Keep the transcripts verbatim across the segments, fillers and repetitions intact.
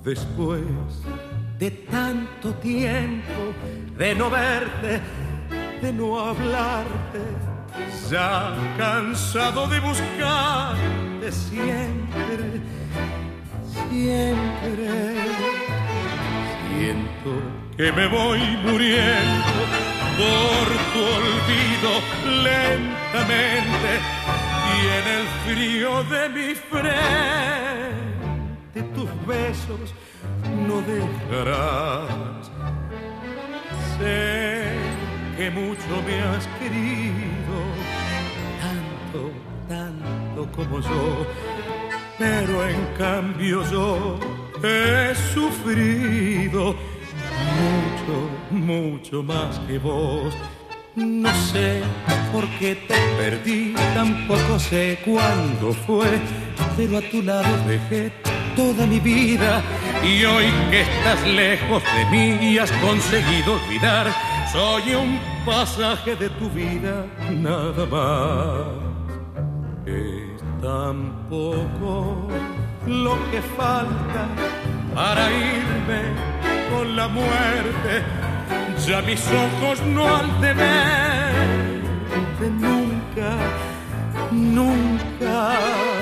Después de tanto tiempo de no verte, de no hablarte, ya cansado de buscarte siempre, siempre. Siento que me voy muriendo por tu olvido lentamente, y en el frío de mi frente tus besos no dejarás. Sé que mucho me has querido, tanto, tanto como yo, pero en cambio yo he sufrido mucho, mucho más que vos. No sé por qué te perdí, tampoco sé cuándo fue, pero a tu lado dejé toda mi vida. Y hoy que estás lejos de mí y has conseguido olvidar, soy un pasaje de tu vida, nada más. Es tan poco lo que falta para irme con la muerte. Ya mis ojos no han de verte nunca, nunca.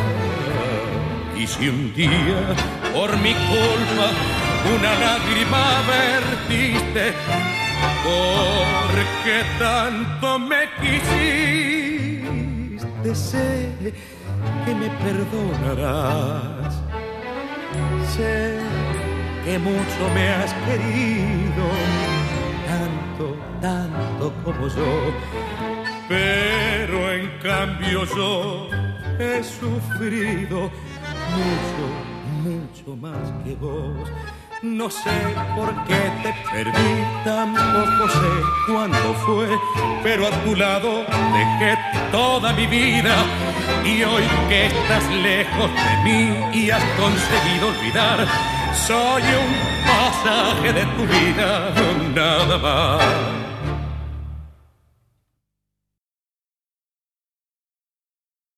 Y si un día por mi culpa una lágrima vertiste, porque tanto me quisiste, sé que me perdonarás. Sé que mucho me has querido, tanto, tanto como yo, pero en cambio yo he sufrido mucho, mucho más que vos. No sé por qué te perdí, tampoco sé cuándo fue, pero a tu lado dejé toda mi vida. Y hoy que estás lejos de mí y has conseguido olvidar, soy un pasaje de tu vida, nada más.